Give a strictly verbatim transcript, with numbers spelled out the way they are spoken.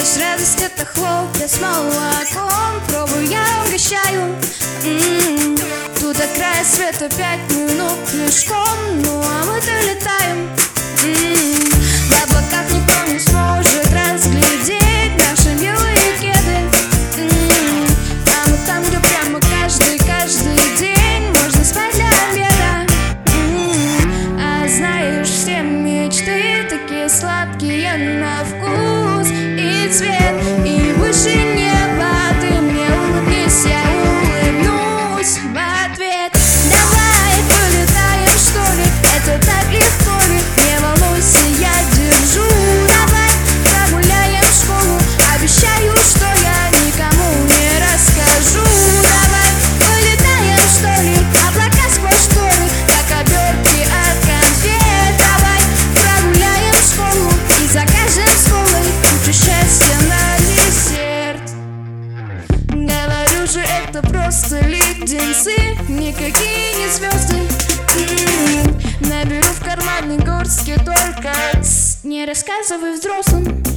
Знаешь, радость это хлопья с молоком. Пробую, я угощаю. М-м-м. Тут до края света пять минут пешком. Ну а мы-то летаем. М-м-м. В облаках никто не сможет разглядеть наши белые кеды. М-м-м. Там и там, где прямо каждый, каждый день можно спать до обеда. М-м-м. А знаешь, все мечты такие сладкие на вкус и цвет. И выше неба ты мне улыбнись, я улыбнусь в ответ. Давай полетаем, что ли, это так легко ли? Не волнуйся, я держу. Давай прогуляем школу, обещаю, что я никому не расскажу. Давай полетаем, что ли, облака сквозь шторы, как обертки от конфет. Давай прогуляем школу и закажем с колой кучу счастья на десерт. Говорю же, это просто леденцы, никакие не звезды. М-м-м. Наберу в карманной горстке только тс, не рассказывай взрослым.